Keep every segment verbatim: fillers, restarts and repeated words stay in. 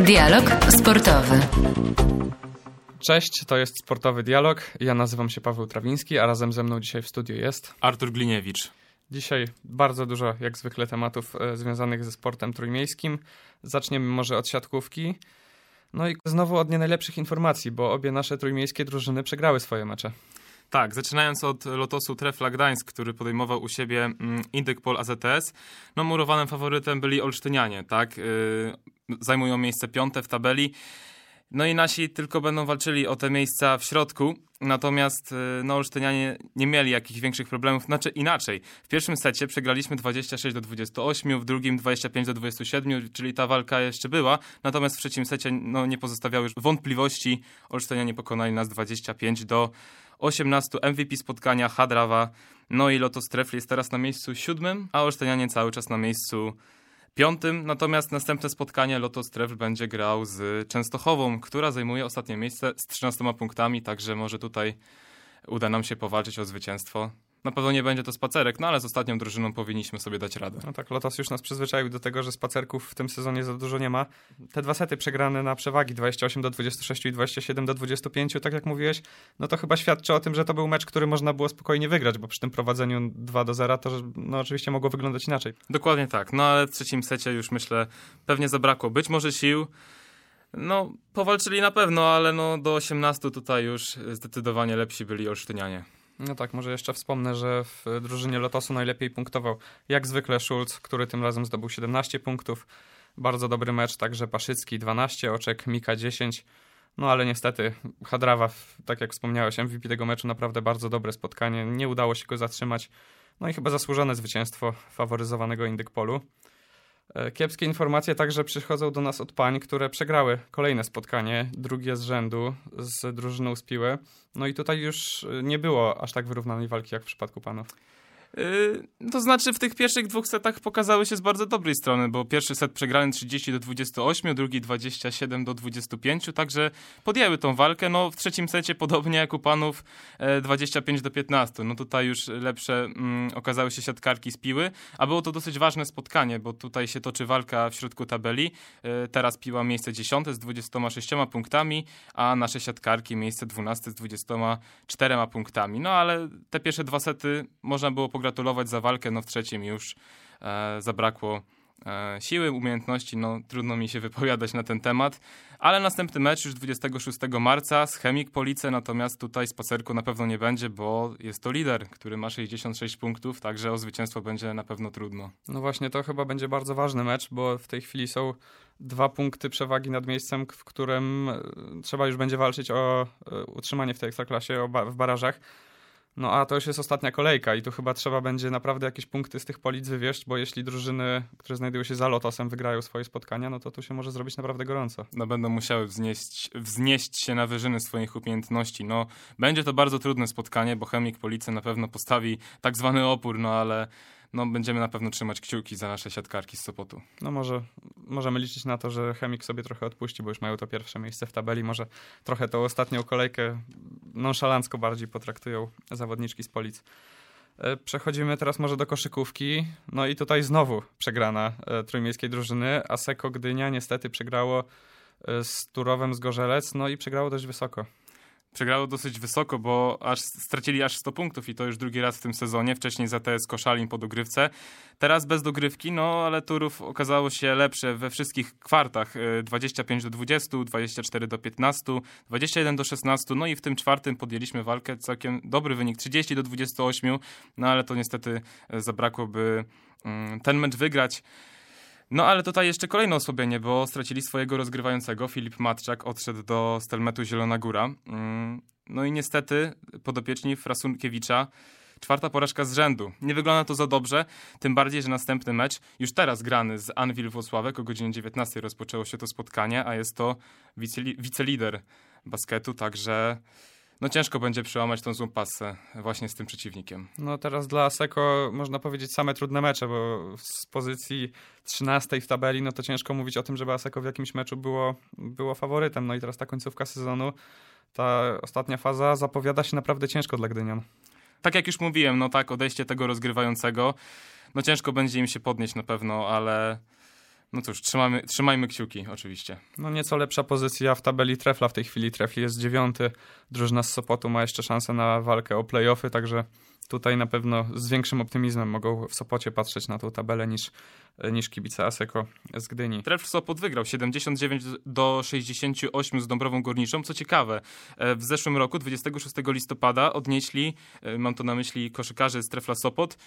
Dialog sportowy. Cześć, to jest Sportowy Dialog. Ja nazywam się Paweł Trawiński, a razem ze mną dzisiaj w studiu jest Artur Gliniewicz. Dzisiaj bardzo dużo, jak zwykle, tematów e, związanych ze sportem trójmiejskim. Zaczniemy może od siatkówki. No i znowu od nie najlepszych informacji, bo obie nasze trójmiejskie drużyny przegrały swoje mecze. Tak, zaczynając od Lotosu Trefla Gdańsk, który podejmował u siebie mm, Indykpol A Z T S. No murowanym faworytem byli olsztynianie, tak? Yy, zajmują miejsce piąte w tabeli. No i nasi tylko będą walczyli o te miejsca w środku, natomiast no, olsztynianie nie mieli jakichś większych problemów. Znaczy inaczej, w pierwszym secie przegraliśmy dwadzieścia sześć do dwudziestu ośmiu, w drugim dwadzieścia pięć do dwudziestu siedmiu, czyli ta walka jeszcze była, natomiast w trzecim secie no, nie pozostawiały już wątpliwości. Olsztynianie pokonali nas dwadzieścia pięć do osiemnastu. M V P spotkania Hadrawa, no i Lotos Trefl jest teraz na miejscu siódmym, a olsztynianie cały czas na miejscu piątym, natomiast następne spotkanie Lotos Trefl będzie grał z Częstochową, która zajmuje ostatnie miejsce z trzynastoma punktami, także może tutaj uda nam się powalczyć o zwycięstwo. Na pewno nie będzie to spacerek, no ale z ostatnią drużyną powinniśmy sobie dać radę. No tak, Lotos już nas przyzwyczaił do tego, że spacerków w tym sezonie za dużo nie ma. Te dwa sety przegrane na przewagi dwadzieścia osiem do dwudziestu sześciu i dwadzieścia siedem do dwudziestu pięciu, tak jak mówiłeś, no to chyba świadczy o tym, że to był mecz, który można było spokojnie wygrać, bo przy tym prowadzeniu dwa do zera to no, oczywiście mogło wyglądać inaczej. Dokładnie tak, no ale w trzecim secie już myślę pewnie zabrakło być może sił. No powalczyli na pewno, ale no do osiemnastu tutaj już zdecydowanie lepsi byli olsztynianie. No tak, może jeszcze wspomnę, że w drużynie Lotosu najlepiej punktował jak zwykle Schulz, który tym razem zdobył siedemnaście punktów. Bardzo dobry mecz, także Paszycki dwanaście, Oczek, Mika dziesięć. No ale niestety Hadrawa, tak jak wspomniałeś, M V P tego meczu, naprawdę bardzo dobre spotkanie. Nie udało się go zatrzymać. No i chyba zasłużone zwycięstwo faworyzowanego Indykpolu. Kiepskie informacje także przychodzą do nas od pań, które przegrały kolejne spotkanie, drugie z rzędu z drużyną z Piły. No i tutaj już nie było aż tak wyrównanej walki jak w przypadku panów. Yy, to znaczy w tych pierwszych dwóch setach pokazały się z bardzo dobrej strony, bo pierwszy set przegrany trzydzieści do dwudziestu ośmiu, drugi dwadzieścia siedem do dwudziestu pięciu, także podjęły tą walkę. No w trzecim secie podobnie jak u panów e, dwadzieścia pięć do piętnastu. No tutaj już lepsze mm, okazały się siatkarki z Piły, a było to dosyć ważne spotkanie, bo tutaj się toczy walka w środku tabeli. E, teraz Piła miejsce dziesiąte z dwudziestoma sześcioma punktami, a nasze siatkarki miejsce dwunaste z dwudziestoma czterema punktami. No ale te pierwsze dwa sety można było pogratulować za walkę, no w trzecim już e, zabrakło e, siły, umiejętności, no trudno mi się wypowiadać na ten temat, ale następny mecz już dwudziestego szóstego marca z Chemik Police, natomiast tutaj spacerku na pewno nie będzie, bo jest to lider, który ma sześćdziesiąt sześć punktów, także o zwycięstwo będzie na pewno trudno. No właśnie, to chyba będzie bardzo ważny mecz, bo w tej chwili są dwa punkty przewagi nad miejscem, w którym trzeba już będzie walczyć o utrzymanie w tej ekstraklasie, o ba- w barażach. No a to już jest ostatnia kolejka i tu chyba trzeba będzie naprawdę jakieś punkty z tych Polic wywieźć, bo jeśli drużyny, które znajdują się za Lotosem, wygrają swoje spotkania, no to tu się może zrobić naprawdę gorąco. No będą musiały wznieść, wznieść się na wyżyny swoich umiejętności. No będzie to bardzo trudne spotkanie, bo Chemik Police na pewno postawi tak zwany opór, no ale no będziemy na pewno trzymać kciuki za nasze siatkarki z Sopotu. No może możemy liczyć na to, że Chemik sobie trochę odpuści, bo już mają to pierwsze miejsce w tabeli. Może trochę tą ostatnią kolejkę nonszalancko bardziej potraktują zawodniczki z Polic. Przechodzimy teraz może do koszykówki. No i tutaj znowu przegrana e, trójmiejskiej drużyny. Asseco Gdynia niestety przegrało e, z Turowem z Gorzelec, no i przegrało dość wysoko. Przegrało dosyć wysoko, bo aż stracili aż sto punktów i to już drugi raz w tym sezonie. Wcześniej za T S Koszalin po dogrywce. Teraz bez dogrywki, no ale Turów okazało się lepsze we wszystkich kwartach. dwadzieścia pięć do dwudziestu, dwadzieścia cztery do piętnastu, dwadzieścia jeden do szesnastu. No i w tym czwartym podjęliśmy walkę. Całkiem dobry wynik, trzydzieści do dwudziestu ośmiu. No ale to niestety zabrakło, by ten mecz wygrać. No ale tutaj jeszcze kolejne osłabienie, bo stracili swojego rozgrywającego. Filip Matczak odszedł do Stelmetu Zielona Góra. No i niestety podopieczni Frasunkiewicza czwarta porażka z rzędu. Nie wygląda to za dobrze, tym bardziej, że następny mecz, już teraz grany z Anwil Włocławek, o godzinie dziewiętnastej rozpoczęło się to spotkanie, a jest to wiceli- wicelider basketu, także no ciężko będzie przełamać tą złą passę właśnie z tym przeciwnikiem. No teraz dla Asseco można powiedzieć same trudne mecze, bo z pozycji trzynastej w tabeli, no to ciężko mówić o tym, żeby Asseco w jakimś meczu było, było faworytem. No i teraz ta końcówka sezonu, ta ostatnia faza zapowiada się naprawdę ciężko dla Gdynian. Tak jak już mówiłem, no tak, odejście tego rozgrywającego, no ciężko będzie im się podnieść na pewno, ale No cóż, trzymamy, trzymajmy kciuki oczywiście. No nieco lepsza pozycja w tabeli Trefla w tej chwili. Trefl jest dziewiąty, drużyna z Sopotu ma jeszcze szansę na walkę o play-offy, także tutaj na pewno z większym optymizmem mogą w Sopocie patrzeć na tą tabelę niż, niż kibice Asseco z Gdyni. Trefl Sopot wygrał siedemdziesiąt dziewięć do sześćdziesięciu ośmiu z Dąbrową Górniczą. Co ciekawe, w zeszłym roku, dwudziestego szóstego listopada, odnieśli, mam to na myśli koszykarzy z Trefla Sopot,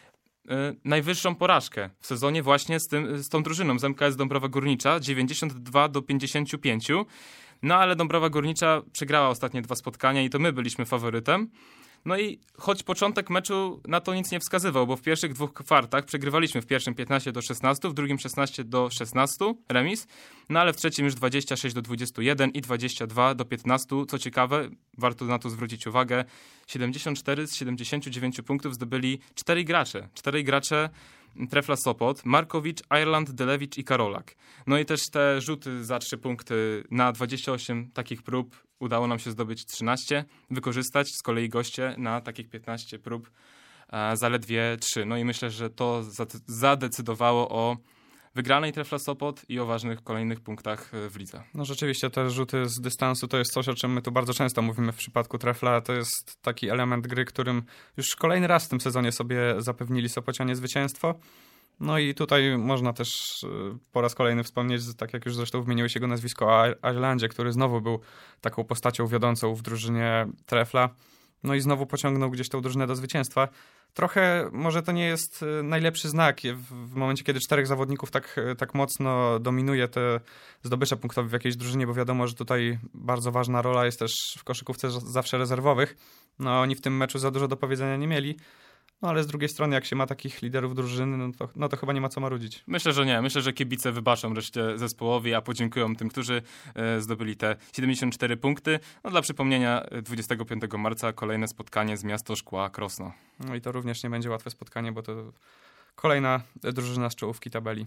najwyższą porażkę w sezonie właśnie z, tym, z tą drużyną, z M K S Dąbrowa Górnicza, dziewięćdziesiąt dwa do pięćdziesięciu pięciu. No ale Dąbrowa Górnicza przegrała ostatnie dwa spotkania i to my byliśmy faworytem. No i choć początek meczu na to nic nie wskazywał, bo w pierwszych dwóch kwartach przegrywaliśmy w pierwszym piętnaście do szesnastu, w drugim szesnaście do szesnastu, remis, no ale w trzecim już dwadzieścia sześć do dwudziestu jeden i dwadzieścia dwa do piętnastu. Co ciekawe, warto na to zwrócić uwagę, siedemdziesiąt cztery z siedemdziesięciu dziewięciu punktów zdobyli czterej gracze. Czterej gracze Trefla Sopot, Markowicz, Ireland, Delewicz i Karolak. No i też te rzuty za trzy punkty na dwadzieścia osiem takich prób udało nam się zdobyć trzynaście, wykorzystać z kolei goście na takich piętnaście prób e, zaledwie trzy. No i myślę, że to zadecydowało o wygranej Trefla Sopot i o ważnych kolejnych punktach w lidze. No rzeczywiście te rzuty z dystansu to jest coś, o czym my tu bardzo często mówimy w przypadku Trefla. To jest taki element gry, którym już kolejny raz w tym sezonie sobie zapewnili Sopocianie zwycięstwo. No i tutaj można też po raz kolejny wspomnieć, tak jak już zresztą wymieniłeś jego nazwisko, o Irelandzie, który znowu był taką postacią wiodącą w drużynie Trefla. No i znowu pociągnął gdzieś tą drużynę do zwycięstwa. Trochę może to nie jest najlepszy znak w momencie, kiedy czterech zawodników tak, tak mocno dominuje te zdobycze punktowe w jakiejś drużynie, bo wiadomo, że tutaj bardzo ważna rola jest też w koszykówce zawsze rezerwowych. No oni w tym meczu za dużo do powiedzenia nie mieli. No ale z drugiej strony, jak się ma takich liderów drużyny, no to, no to chyba nie ma co marudzić. Myślę, że nie. Myślę, że kibice wybaczą reszcie zespołowi, a podziękują tym, którzy e, zdobyli te siedemdziesiąt cztery punkty. No dla przypomnienia, dwudziestego piątego marca kolejne spotkanie z Miasto Szkła Krosno. No i to również nie będzie łatwe spotkanie, bo to kolejna drużyna z czołówki tabeli.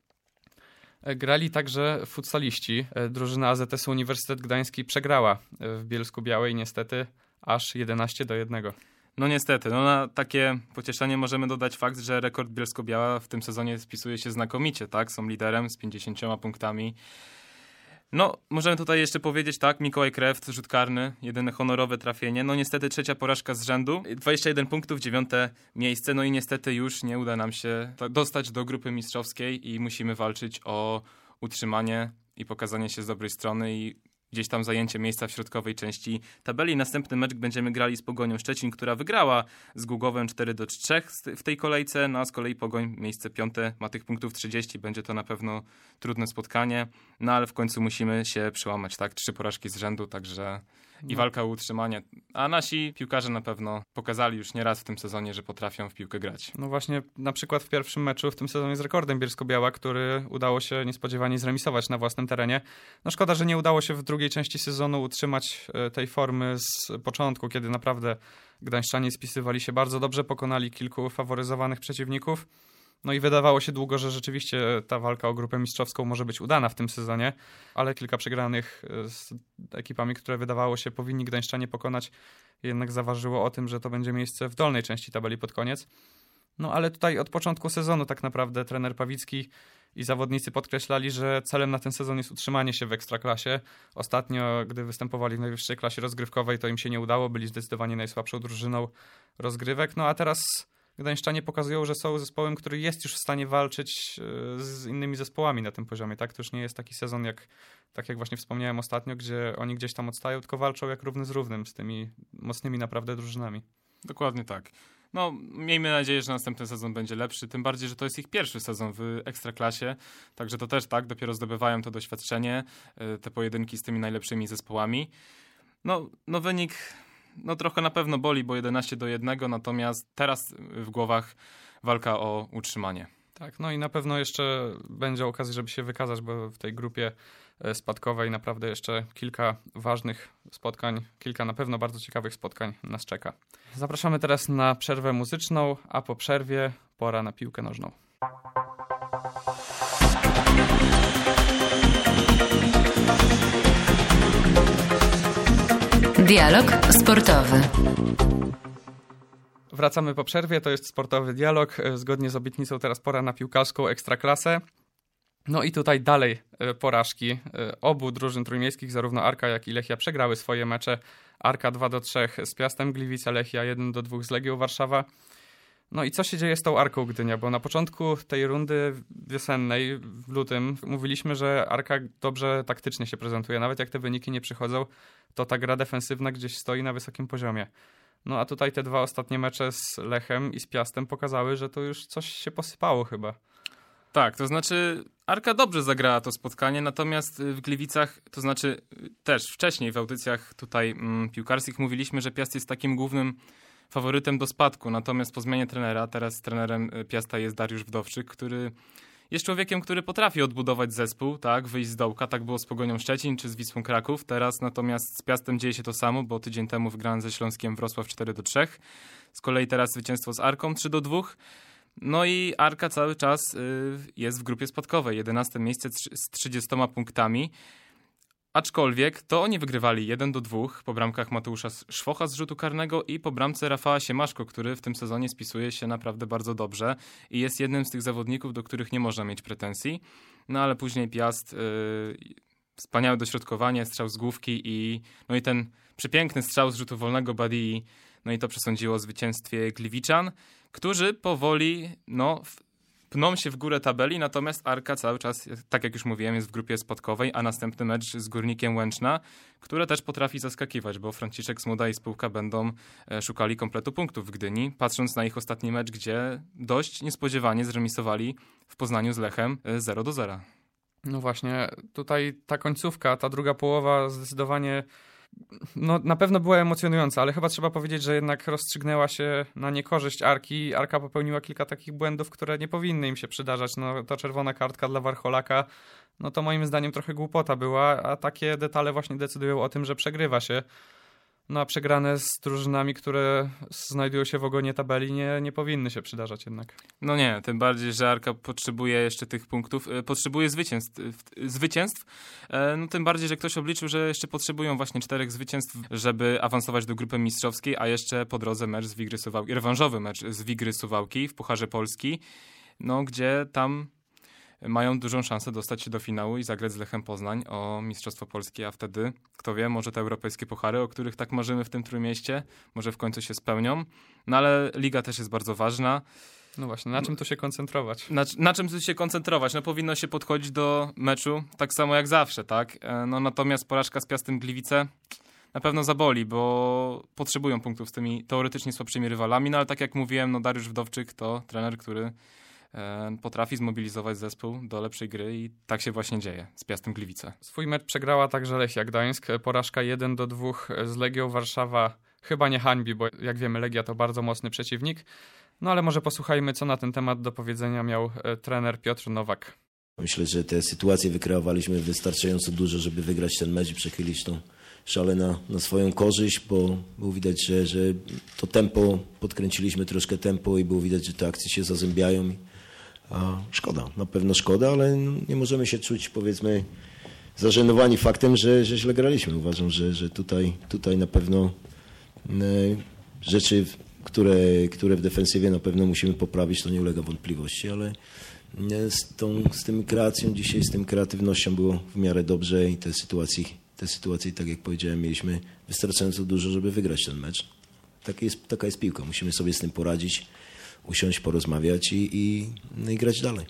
Grali także futsaliści. Drużyna A Z S Uniwersytet Gdański przegrała w Bielsku-Białej niestety aż jedenaście do jednego. No niestety, no na takie pocieszenie możemy dodać fakt, że rekord Bielsko-Biała w tym sezonie spisuje się znakomicie, tak? Są liderem z pięćdziesięcioma punktami. No, możemy tutaj jeszcze powiedzieć, tak, Mikołaj Kreft, rzut karny, jedyne honorowe trafienie. No niestety trzecia porażka z rzędu, dwadzieścia jeden punktów, dziewiąte miejsce. No i niestety już nie uda nam się dostać do grupy mistrzowskiej i musimy walczyć o utrzymanie i pokazanie się z dobrej strony i gdzieś tam zajęcie miejsca w środkowej części tabeli. Następny mecz będziemy grali z Pogonią Szczecin, która wygrała z Głogowem cztery do trzech w tej kolejce, no a z kolei Pogoń miejsce piąte ma tych punktów trzydzieści. Będzie to na pewno trudne spotkanie, no ale w końcu musimy się przełamać, tak? Trzy porażki z rzędu, także i walka o utrzymanie. A nasi piłkarze na pewno pokazali już nieraz w tym sezonie, że potrafią w piłkę grać. No właśnie na przykład w pierwszym meczu w tym sezonie z rekordem Bielsko-Biała, który udało się niespodziewanie zremisować na własnym terenie. No szkoda, że nie udało się w drugiej części sezonu utrzymać tej formy z początku, kiedy naprawdę gdańszczanie spisywali się bardzo dobrze, pokonali kilku faworyzowanych przeciwników. No i wydawało się długo, że rzeczywiście ta walka o grupę mistrzowską może być udana w tym sezonie, ale kilka przegranych z ekipami, które wydawało się powinni gdańszczanie pokonać, jednak zaważyło o tym, że to będzie miejsce w dolnej części tabeli pod koniec. No ale tutaj od początku sezonu tak naprawdę trener Pawicki i zawodnicy podkreślali, że celem na ten sezon jest utrzymanie się w Ekstraklasie. Ostatnio, gdy występowali w najwyższej klasie rozgrywkowej, to im się nie udało, byli zdecydowanie najsłabszą drużyną rozgrywek. No a teraz gdańszczanie pokazują, że są zespołem, który jest już w stanie walczyć z innymi zespołami na tym poziomie. Tak? To już nie jest taki sezon, jak, tak jak właśnie wspomniałem ostatnio, gdzie oni gdzieś tam odstają, tylko walczą jak równy z równym z tymi mocnymi naprawdę drużynami. Dokładnie tak. No, miejmy nadzieję, że następny sezon będzie lepszy, tym bardziej, że to jest ich pierwszy sezon w Ekstraklasie, także to też tak, dopiero zdobywają to doświadczenie, te pojedynki z tymi najlepszymi zespołami. No, no wynik no trochę na pewno boli, bo jedenaście do jednego, natomiast teraz w głowach walka o utrzymanie. Tak, no i na pewno jeszcze będzie okazja, żeby się wykazać, bo w tej grupie spadkowej naprawdę jeszcze kilka ważnych spotkań, kilka na pewno bardzo ciekawych spotkań nas czeka. Zapraszamy teraz na przerwę muzyczną, a po przerwie pora na piłkę nożną. Dialog sportowy. Wracamy po przerwie, to jest sportowy dialog. Zgodnie z obietnicą teraz pora na piłkarską ekstraklasę. No i tutaj dalej porażki obu drużyn trójmiejskich, zarówno Arka, jak i Lechia przegrały swoje mecze. Arka dwa do trzech z Piastem Gliwice, Lechia jeden do dwóch z Legią Warszawa. No i co się dzieje z tą Arką Gdynia? Bo na początku tej rundy wiosennej, w lutym, mówiliśmy, że Arka dobrze taktycznie się prezentuje. Nawet jak te wyniki nie przychodzą, to ta gra defensywna gdzieś stoi na wysokim poziomie. No a tutaj te dwa ostatnie mecze z Lechem i z Piastem pokazały, że to już coś się posypało chyba. Tak, to znaczy Arka dobrze zagrała to spotkanie, natomiast w Gliwicach, to znaczy też wcześniej w audycjach tutaj mm, piłkarskich mówiliśmy, że Piast jest takim głównym faworytem do spadku, natomiast po zmianie trenera, teraz trenerem Piasta jest Dariusz Wdowczyk, który jest człowiekiem, który potrafi odbudować zespół, tak, wyjść z dołka, tak było z Pogonią Szczecin czy z Wisłą Kraków, teraz natomiast z Piastem dzieje się to samo, bo tydzień temu wygrałem ze Śląskiem Wrocław cztery do trzech, z kolei teraz zwycięstwo z Arką trzy do dwóch. No i Arka cały czas y, jest w grupie spadkowej, jedenaste miejsce z trzydziestoma punktami. Aczkolwiek to oni wygrywali jeden do dwóch po bramkach Mateusza Szwocha z rzutu karnego i po bramce Rafała Siemaszko, który w tym sezonie spisuje się naprawdę bardzo dobrze i jest jednym z tych zawodników, do których nie można mieć pretensji. No ale później Piast, yy, wspaniałe dośrodkowanie, strzał z główki i, no i ten przepiękny strzał z rzutu wolnego Badii, no i to przesądziło o zwycięstwie Gliwiczan, którzy powoli, no... pną się w górę tabeli, natomiast Arka cały czas, tak jak już mówiłem, jest w grupie spadkowej, a następny mecz z Górnikiem Łęczna, które też potrafi zaskakiwać, bo Franciszek Smuda i spółka będą szukali kompletu punktów w Gdyni, patrząc na ich ostatni mecz, gdzie dość niespodziewanie zremisowali w Poznaniu z Lechem zero do zera. No właśnie, tutaj ta końcówka, ta druga połowa zdecydowanie no, na pewno była emocjonująca, ale chyba trzeba powiedzieć, że jednak rozstrzygnęła się na niekorzyść Arki. Arka popełniła kilka takich błędów, które nie powinny im się przydarzać. No, ta czerwona kartka dla Warcholaka, no to moim zdaniem trochę głupota była, a takie detale właśnie decydują o tym, że przegrywa się. No a przegrane z drużynami, które znajdują się w ogonie tabeli, nie, nie powinny się przydarzać jednak. No nie, tym bardziej, że Arka potrzebuje jeszcze tych punktów, e, potrzebuje zwycięstw, e, zwycięstw. E, no tym bardziej, że ktoś obliczył, że jeszcze potrzebują właśnie czterech zwycięstw, żeby awansować do grupy mistrzowskiej, a jeszcze po drodze mecz z Wigry Suwałki, rewanżowy mecz z Wigry Suwałki w Pucharze Polski, no gdzie tam mają dużą szansę dostać się do finału i zagrać z Lechem Poznań o Mistrzostwo Polskie, a wtedy, kto wie, może te europejskie puchary, o których tak marzymy w tym Trójmieście, może w końcu się spełnią. No ale liga też jest bardzo ważna. No właśnie, na czym tu się koncentrować? Na, na czym tu się koncentrować? No powinno się podchodzić do meczu tak samo jak zawsze, tak? No natomiast porażka z Piastem Gliwice na pewno zaboli, bo potrzebują punktów z tymi teoretycznie słabszymi rywalami, no ale tak jak mówiłem, no Dariusz Wdowczyk to trener, który potrafi zmobilizować zespół do lepszej gry i tak się właśnie dzieje z Piastem Gliwice. Swój mecz przegrała także Lechia Gdańsk. Porażka jeden do dwóch z Legią Warszawa chyba nie hańbi, bo jak wiemy Legia to bardzo mocny przeciwnik. No ale może posłuchajmy, co na ten temat do powiedzenia miał trener Piotr Nowak. Myślę, że te sytuacje wykreowaliśmy wystarczająco dużo, żeby wygrać ten mecz i przechylić tą szalę na, na swoją korzyść, bo było widać, że, że to tempo, podkręciliśmy troszkę tempo i było widać, że te akcje się zazębiają. A szkoda, na pewno szkoda, ale nie możemy się czuć, powiedzmy, zażenowani faktem, że, że źle graliśmy. Uważam, że, że tutaj, tutaj na pewno rzeczy, które, które w defensywie na pewno musimy poprawić, to nie ulega wątpliwości, ale z, tą, z tym kreacją dzisiaj, z tym kreatywnością było w miarę dobrze i te sytuacje, te sytuacje, tak jak powiedziałem, mieliśmy wystarczająco dużo, żeby wygrać ten mecz. Tak jest, taka jest piłka, musimy sobie z tym poradzić, usiąść, porozmawiać i, i, no i grać dalej.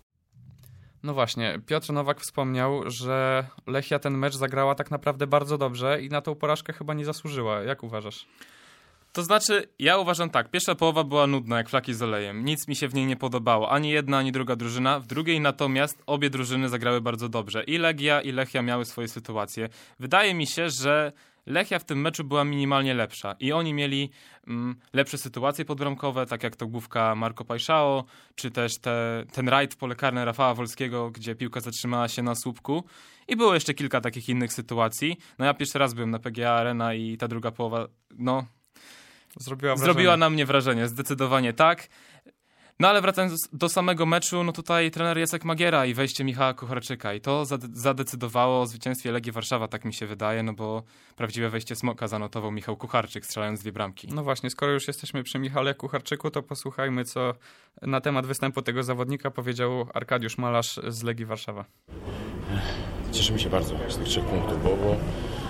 No właśnie, Piotr Nowak wspomniał, że Lechia ten mecz zagrała tak naprawdę bardzo dobrze i na tą porażkę chyba nie zasłużyła. Jak uważasz? To znaczy, ja uważam tak, pierwsza połowa była nudna jak flaki z olejem. Nic mi się w niej nie podobało, ani jedna, ani druga drużyna. W drugiej natomiast obie drużyny zagrały bardzo dobrze. I Legia, i Lechia miały swoje sytuacje. Wydaje mi się, że Lechia w tym meczu była minimalnie lepsza i oni mieli mm, lepsze sytuacje podbramkowe, tak jak to główka Marco Pajszao, czy też te, ten rajd w pole karne Rafała Wolskiego, gdzie piłka zatrzymała się na słupku i było jeszcze kilka takich innych sytuacji. No ja pierwszy raz byłem na P G A Arena i ta druga połowa, no, Zrobiła, wrażenie. zrobiła na mnie wrażenie, zdecydowanie tak. No ale wracając do samego meczu, no tutaj trener Jacek Magiera i wejście Michała Kucharczyka i to zadecydowało o zwycięstwie Legii Warszawa, tak mi się wydaje, no bo prawdziwe wejście Smoka zanotował Michał Kucharczyk, strzelając dwie bramki. No właśnie, skoro już jesteśmy przy Michale Kucharczyku, to posłuchajmy, co na temat występu tego zawodnika powiedział Arkadiusz Malarz z Legii Warszawa. Cieszymy się bardzo z tych trzech punktów, bo, bo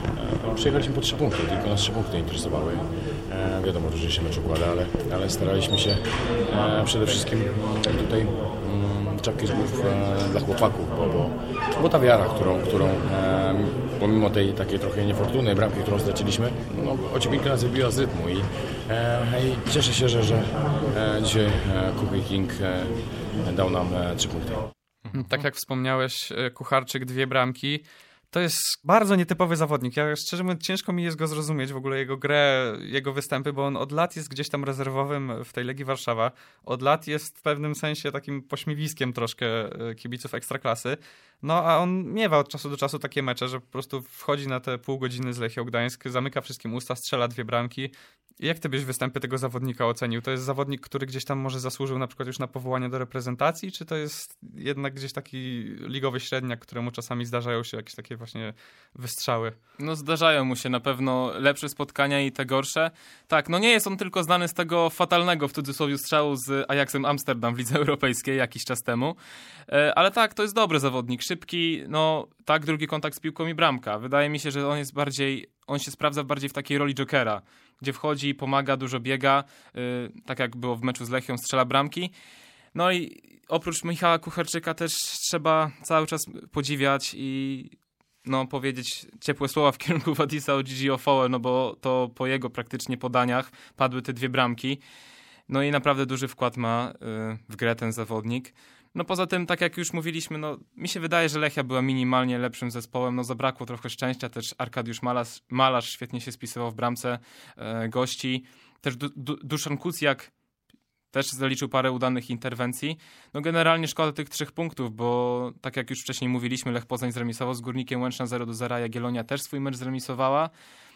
e, przyjechaliśmy po trzy punkty, tylko nas trzy punkty interesowały. E, wiadomo, różnie się mecz układa, ale, ale staraliśmy się e, przede wszystkim tutaj mm, czapki z głów e, dla chłopaków, bo, bo, bo ta wiara, którą, którą e, pomimo tej takiej trochę niefortunnej bramki, którą straciliśmy, no, odcinka nas wybiła z rytmu i, e, i cieszę się, że, że e, dzisiaj e, Kubi King e, dał nam e, trzy punkty. Tak jak wspomniałeś, Kucharczyk, dwie bramki. To jest bardzo nietypowy zawodnik. Ja szczerze mówiąc, ciężko mi jest go zrozumieć, w ogóle jego grę, jego występy, bo on od lat jest gdzieś tam rezerwowym w tej Legii Warszawa. Od lat jest w pewnym sensie takim pośmiewiskiem troszkę kibiców Ekstraklasy. No a on miewa od czasu do czasu takie mecze, że po prostu wchodzi na te pół godziny z Lechią Gdańsk, zamyka wszystkim usta, strzela dwie bramki. Jak ty byś występy tego zawodnika ocenił? To jest zawodnik, który gdzieś tam może zasłużył na przykład już na powołanie do reprezentacji, czy to jest jednak gdzieś taki ligowy średniak, któremu czasami zdarzają się jakieś takie właśnie wystrzały? No zdarzają mu się na pewno lepsze spotkania i te gorsze. Tak, no nie jest on tylko znany z tego fatalnego w cudzysłowie strzału z Ajaxem Amsterdam w Lidze Europejskiej jakiś czas temu, ale tak, to jest dobry zawodnik, szybki, no tak, drugi kontakt z piłką i bramka. Wydaje mi się, że on jest bardziej, on się sprawdza bardziej w takiej roli jokera, gdzie wchodzi, pomaga, dużo biega, yy, tak jak było w meczu z Lechią, strzela bramki. No i oprócz Michała Kucharczyka też trzeba cały czas podziwiać i no, powiedzieć ciepłe słowa w kierunku Wadisa Ogigi Ofoe, no bo to po jego praktycznie podaniach padły te dwie bramki. No i naprawdę duży wkład ma yy, w grę ten zawodnik. No poza tym, tak jak już mówiliśmy, no mi się wydaje, że Lechia była minimalnie lepszym zespołem, no zabrakło trochę szczęścia, też Arkadiusz Malarz, Malarz świetnie się spisywał w bramce e, gości, też du, du, Duszan Kucjak też zaliczył parę udanych interwencji. No generalnie szkoda tych trzech punktów, bo tak jak już wcześniej mówiliśmy, Lech Poznań zremisował z Górnikiem Łęczna zero do zera, Jagiellonia też swój mecz zremisowała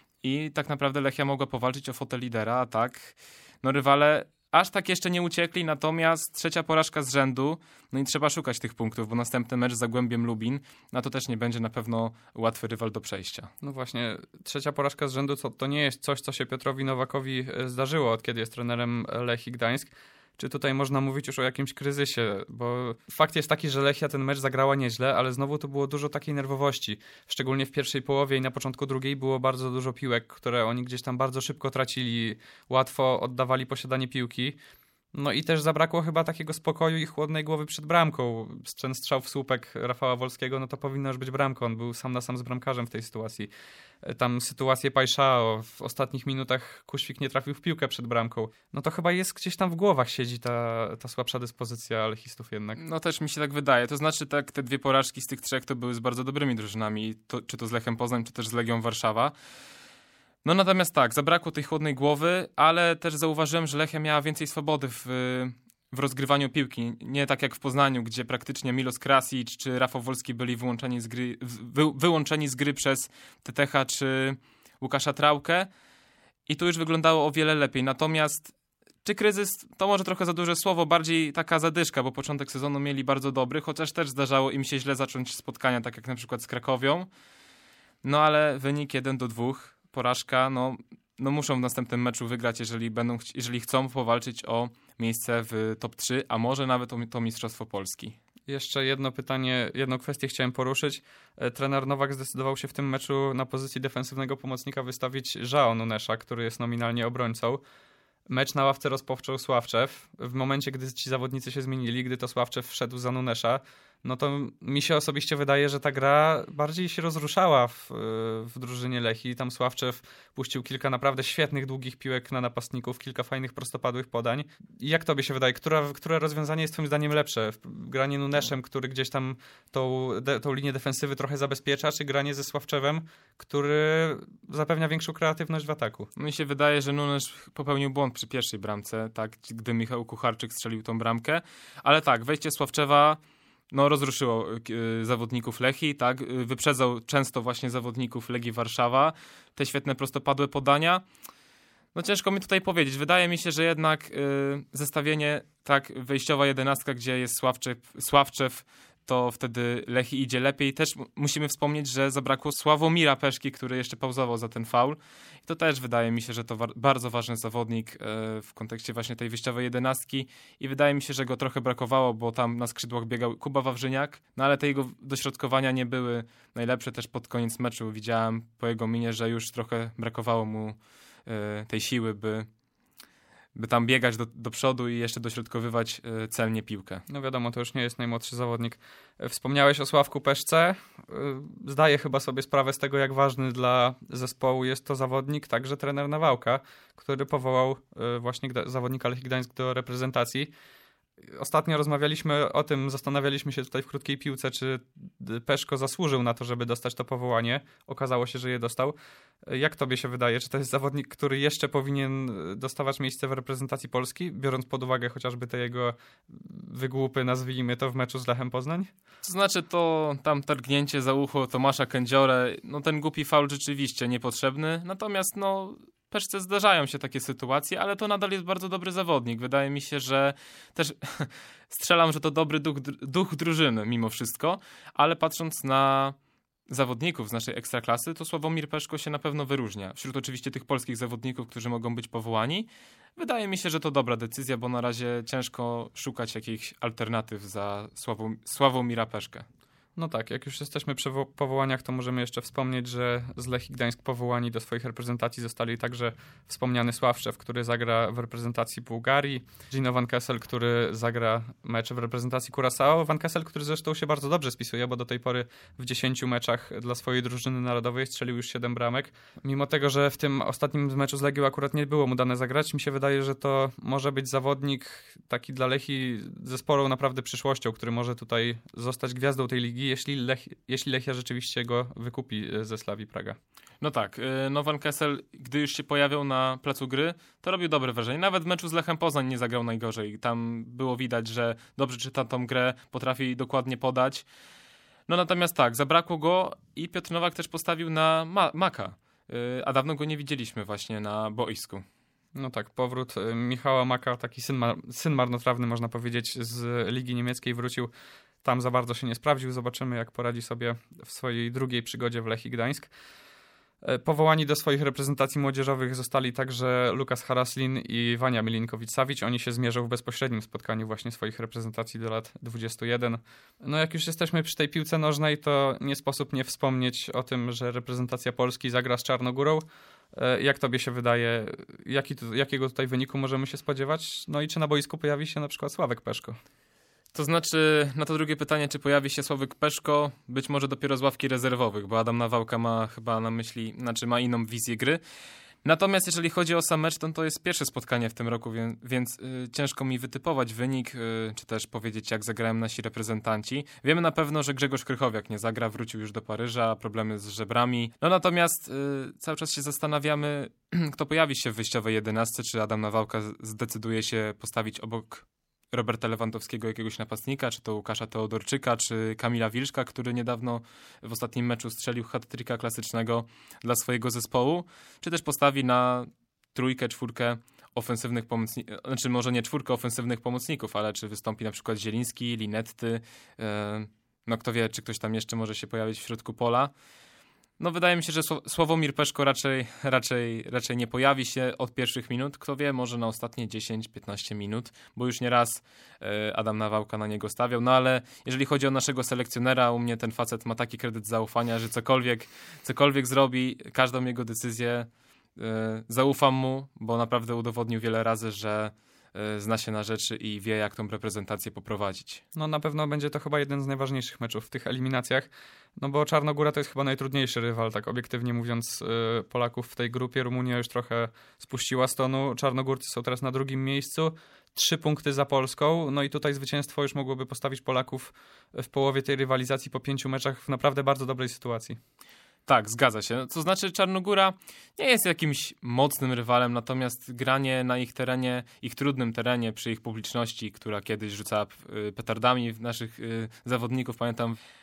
i tak naprawdę Lechia mogła powalczyć o fotel lidera, a tak, no rywale aż tak jeszcze nie uciekli, natomiast trzecia porażka z rzędu, no i trzeba szukać tych punktów, bo następny mecz z Zagłębiem Lubin, no to też nie będzie na pewno łatwy rywal do przejścia. No właśnie, trzecia porażka z rzędu to, to nie jest coś, co się Piotrowi Nowakowi zdarzyło, od kiedy jest trenerem Lechii Gdańsk. Czy tutaj można mówić już o jakimś kryzysie? Bo fakt jest taki, że Lechia ten mecz zagrała nieźle, ale znowu to było dużo takiej nerwowości. Szczególnie w pierwszej połowie i na początku drugiej było bardzo dużo piłek, które oni gdzieś tam bardzo szybko tracili, łatwo oddawali posiadanie piłki. No i też zabrakło chyba takiego spokoju i chłodnej głowy przed bramką. Ten strzał w słupek Rafała Wolskiego, no to powinno już być bramka. On był sam na sam z bramkarzem w tej sytuacji. Tam sytuację Pajszao, w ostatnich minutach Kuświk nie trafił w piłkę przed bramką. No to chyba jest gdzieś tam w głowach siedzi ta, ta słabsza dyspozycja lechistów jednak. No też mi się tak wydaje. To znaczy tak, te dwie porażki z tych trzech to były z bardzo dobrymi drużynami. To, czy to z Lechem Poznań, czy też z Legią Warszawa. No natomiast tak, zabrakło tej chłodnej głowy, ale też zauważyłem, że Lechia miała więcej swobody w, w rozgrywaniu piłki. Nie tak jak w Poznaniu, gdzie praktycznie Milos Krasic czy Rafał Wolski byli wyłączeni z gry, wy, wyłączeni z gry przez Tetecha czy Łukasza Trałkę i tu już wyglądało o wiele lepiej. Natomiast czy kryzys, to może trochę za duże słowo, bardziej taka zadyszka, bo początek sezonu mieli bardzo dobry, chociaż też zdarzało im się źle zacząć spotkania, tak jak na przykład z Krakowią. No ale wynik jeden do dwóch. Porażka, no, no muszą w następnym meczu wygrać, jeżeli będą, jeżeli chcą powalczyć o miejsce w top trzy, a może nawet o to Mistrzostwo Polski. Jeszcze jedno pytanie, jedną kwestię chciałem poruszyć. Trener Nowak zdecydował się w tym meczu na pozycji defensywnego pomocnika wystawić João Nunesza, który jest nominalnie obrońcą. Mecz na ławce rozpoczął Sławczew. W momencie, gdy ci zawodnicy się zmienili, gdy to Sławczew wszedł za Nunesza, no to mi się osobiście wydaje, że ta gra bardziej się rozruszała w, w drużynie Lechii. Tam Sławczew puścił kilka naprawdę świetnych, długich piłek na napastników, kilka fajnych, prostopadłych podań. I jak tobie się wydaje, która, które rozwiązanie jest twoim zdaniem lepsze? Granie Nuneszem, który gdzieś tam tą, de, tą linię defensywy trochę zabezpiecza, czy granie ze Sławczewem, który zapewnia większą kreatywność w ataku? Mi się wydaje, że Nunes popełnił błąd przy pierwszej bramce, tak, gdy Michał Kucharczyk strzelił tą bramkę. Ale tak, wejście Sławczewa no rozruszyło y, zawodników Lechii, tak, y, wyprzedzał często właśnie zawodników Legii Warszawa, te świetne prostopadłe podania. No ciężko mi tutaj powiedzieć. Wydaje mi się, że jednak y, zestawienie, tak, wejściowa jedenastka, gdzie jest Sławczew, Sławczew, to wtedy Lechii idzie lepiej. Też musimy wspomnieć, że zabrakło Sławomira Peszki, który jeszcze pauzował za ten faul. I to też wydaje mi się, że to wa- bardzo ważny zawodnik y, w kontekście właśnie tej wyjściowej jedenastki. I wydaje mi się, że go trochę brakowało, bo tam na skrzydłach biegał Kuba Wawrzyniak, no ale te jego dośrodkowania nie były najlepsze. Też pod koniec meczu widziałem po jego minie, że już trochę brakowało mu tej siły, by, by tam biegać do, do przodu i jeszcze dośrodkowywać celnie piłkę. No wiadomo, to już nie jest najmłodszy zawodnik. Wspomniałeś o Sławku Peszce. Zdaję chyba sobie sprawę z tego, jak ważny dla zespołu jest to zawodnik, także trener Nawałka, który powołał właśnie zawodnika Lechii Gdańsk do reprezentacji. Ostatnio rozmawialiśmy o tym, zastanawialiśmy się tutaj w krótkiej piłce, czy Peszko zasłużył na to, żeby dostać to powołanie. Okazało się, że je dostał. Jak tobie się wydaje? Czy to jest zawodnik, który jeszcze powinien dostawać miejsce w reprezentacji Polski, biorąc pod uwagę chociażby te jego wygłupy, nazwijmy to, w meczu z Lechem Poznań? To znaczy to tam targnięcie za ucho Tomasza Kędziorę, no ten głupi faul rzeczywiście niepotrzebny, natomiast no Peszce zdarzają się takie sytuacje, ale to nadal jest bardzo dobry zawodnik. Wydaje mi się, że też strzelam, że to dobry duch, duch drużyny mimo wszystko, ale patrząc na zawodników z naszej ekstraklasy, to Sławomir Peszko się na pewno wyróżnia. Wśród oczywiście tych polskich zawodników, którzy mogą być powołani, wydaje mi się, że to dobra decyzja, bo na razie ciężko szukać jakichś alternatyw za Sławom- Sławomira Peszkę. No tak, jak już jesteśmy przy wo- powołaniach, to możemy jeszcze wspomnieć, że z Lechii Gdańsk powołani do swoich reprezentacji zostali także wspomniany Sławczew, który zagra w reprezentacji Bułgarii, Gino Van Kessel, który zagra mecz w reprezentacji Curaçao. Van Kessel, który zresztą się bardzo dobrze spisuje, bo do tej pory w dziesięciu meczach dla swojej drużyny narodowej strzelił już siedem bramek. Mimo tego, że w tym ostatnim meczu z Legią akurat nie było mu dane zagrać, mi się wydaje, że to może być zawodnik taki dla Lechii ze sporą naprawdę przyszłością, który może tutaj zostać gwiazdą tej ligi, jeśli, Lech, jeśli Lechia rzeczywiście go wykupi ze Slavii Praga. No tak, no Van Kessel, gdy już się pojawiał na placu gry, to robił dobre wrażenie. Nawet w meczu z Lechem Poznań nie zagrał najgorzej. Tam było widać, że dobrze czyta tą grę, potrafi dokładnie podać. No natomiast tak, zabrakło go i Piotr Nowak też postawił na Ma- Maka, a dawno go nie widzieliśmy właśnie na boisku. No tak, powrót Michała Maka, taki syn, mar- syn marnotrawny, można powiedzieć, z Ligi Niemieckiej wrócił. Tam za bardzo się nie sprawdził. Zobaczymy, jak poradzi sobie w swojej drugiej przygodzie w Lechii Gdańsk. Powołani do swoich reprezentacji młodzieżowych zostali także Lukas Haraslin i Wania Milinkowicz-Savic. Oni się zmierzą w bezpośrednim spotkaniu właśnie swoich reprezentacji do lat dwudziestu jeden. No jak już jesteśmy przy tej piłce nożnej, to nie sposób nie wspomnieć o tym, że reprezentacja Polski zagra z Czarnogórą. Jak tobie się wydaje, jaki tu, jakiego tutaj wyniku możemy się spodziewać? No i czy na boisku pojawi się na przykład Sławek Peszko? To znaczy, na to drugie pytanie, czy pojawi się Sławek Peszko, być może dopiero z ławki rezerwowych, bo Adam Nawałka ma chyba na myśli, znaczy ma inną wizję gry. Natomiast jeżeli chodzi o sam mecz, to, to jest pierwsze spotkanie w tym roku, więc, więc y, ciężko mi wytypować wynik, y, czy też powiedzieć, jak zagrają nasi reprezentanci. Wiemy na pewno, że Grzegorz Krychowiak nie zagra, wrócił już do Paryża, problemy z żebrami. No natomiast y, cały czas się zastanawiamy, kto pojawi się w wyjściowej jedenastce, czy Adam Nawałka zdecyduje się postawić obok Roberta Lewandowskiego jakiegoś napastnika, czy to Łukasza Teodorczyka, czy Kamila Wilczka, który niedawno w ostatnim meczu strzelił hat-tricka klasycznego dla swojego zespołu, czy też postawi na trójkę, czwórkę ofensywnych pomocników, znaczy może nie czwórkę ofensywnych pomocników, ale czy wystąpi na przykład Zieliński, Linetty, yy, no kto wie, czy ktoś tam jeszcze może się pojawić w środku pola. No wydaje mi się, że Sławomir Peszko raczej, raczej, raczej nie pojawi się od pierwszych minut. Kto wie, może na ostatnie dziesięć piętnaście minut, bo już nieraz Adam Nawałka na niego stawiał. No ale jeżeli chodzi o naszego selekcjonera, u mnie ten facet ma taki kredyt zaufania, że cokolwiek, cokolwiek zrobi, każdą jego decyzję zaufam mu, bo naprawdę udowodnił wiele razy, że zna się na rzeczy i wie, jak tą reprezentację poprowadzić. No na pewno będzie to chyba jeden z najważniejszych meczów w tych eliminacjach, no bo Czarnogóra to jest chyba najtrudniejszy rywal, tak obiektywnie mówiąc, yy, Polaków w tej grupie. Rumunia już trochę spuściła z tonu, Czarnogórcy są teraz na drugim miejscu, trzy punkty za Polską, no i tutaj zwycięstwo już mogłoby postawić Polaków w połowie tej rywalizacji po pięciu meczach w naprawdę bardzo dobrej sytuacji. Tak, zgadza się. To znaczy Czarnogóra nie jest jakimś mocnym rywalem, natomiast granie na ich terenie, ich trudnym terenie, przy ich publiczności, która kiedyś rzucała petardami w naszych y, zawodników, pamiętam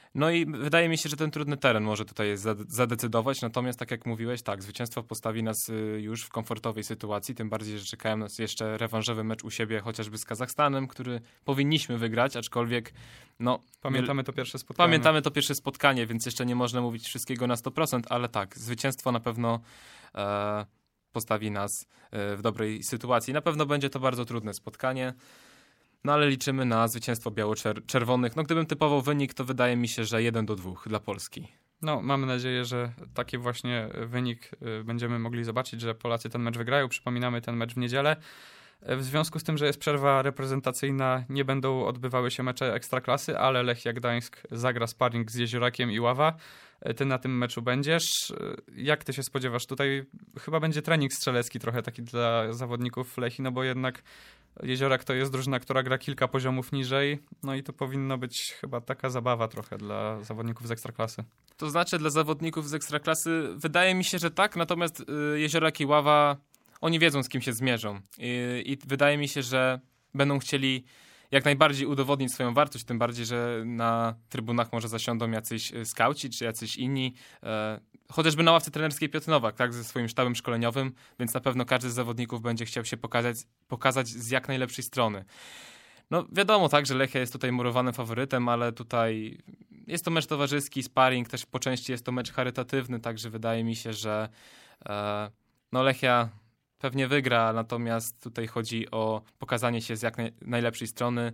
No i wydaje mi się, że ten trudny teren może tutaj zadecydować, natomiast tak jak mówiłeś, tak, zwycięstwo postawi nas już w komfortowej sytuacji, tym bardziej, że czekają nas jeszcze rewanżowy mecz u siebie, chociażby z Kazachstanem, który powinniśmy wygrać, aczkolwiek no... Pamiętamy to pierwsze spotkanie. Pamiętamy to pierwsze spotkanie, więc jeszcze nie można mówić wszystkiego na sto procent, ale tak, zwycięstwo na pewno e, postawi nas e, w dobrej sytuacji. Na pewno będzie to bardzo trudne spotkanie. No ale liczymy na zwycięstwo biało-czerwonych. No gdybym typował wynik, to wydaje mi się, że jeden do dwóch dla Polski. No mamy nadzieję, że taki właśnie wynik będziemy mogli zobaczyć, że Polacy ten mecz wygrają. Przypominamy ten mecz w niedzielę. W związku z tym, że jest przerwa reprezentacyjna, nie będą odbywały się mecze Ekstraklasy, ale Lechia Gdańsk zagra sparring z Jeziorakiem i Ława. Ty na tym meczu będziesz. Jak ty się spodziewasz? Tutaj chyba będzie trening strzelecki trochę taki dla zawodników Lechii, no bo jednak Jeziorak to jest drużyna, która gra kilka poziomów niżej, no i to powinno być chyba taka zabawa trochę dla zawodników z Ekstraklasy. To znaczy dla zawodników z Ekstraklasy wydaje mi się, że tak, natomiast Jeziorak i Ława, oni wiedzą, z kim się zmierzą i, i wydaje mi się, że będą chcieli jak najbardziej udowodnić swoją wartość, tym bardziej, że na trybunach może zasiądą jacyś skauci czy jacyś inni, e, chociażby na ławce trenerskiej Piotr Nowak, tak, ze swoim sztabem szkoleniowym, więc na pewno każdy z zawodników będzie chciał się pokazać, pokazać z jak najlepszej strony. No wiadomo, tak, że Lechia jest tutaj murowanym faworytem, ale tutaj jest to mecz towarzyski, sparring, też po części jest to mecz charytatywny, także wydaje mi się, że e, no Lechia pewnie wygra, natomiast tutaj chodzi o pokazanie się z jak naj, najlepszej strony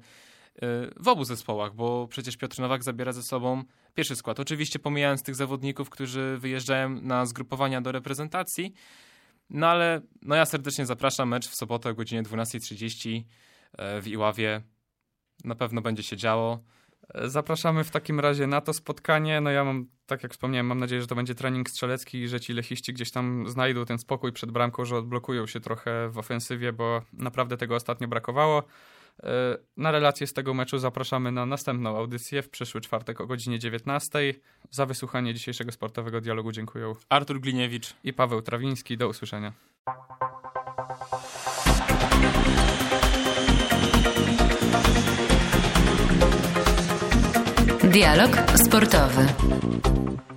w obu zespołach, bo przecież Piotr Nowak zabiera ze sobą pierwszy skład. Oczywiście pomijając tych zawodników, którzy wyjeżdżają na zgrupowania do reprezentacji, no ale no ja serdecznie zapraszam, mecz w sobotę o godzinie dwunasta trzydzieści w Iławie. Na pewno będzie się działo. Zapraszamy w takim razie na to spotkanie. No ja mam, tak jak wspomniałem, mam nadzieję, że to będzie trening strzelecki i że ci lechiści gdzieś tam znajdą ten spokój przed bramką, że odblokują się trochę w ofensywie, bo naprawdę tego ostatnio brakowało. Na relację z tego meczu zapraszamy na następną audycję w przyszły czwartek o godzinie dziewiętnastej. Za wysłuchanie dzisiejszego sportowego dialogu dziękuję Artur Gliniewicz i Paweł Trawiński. Do usłyszenia. Dialog sportowy.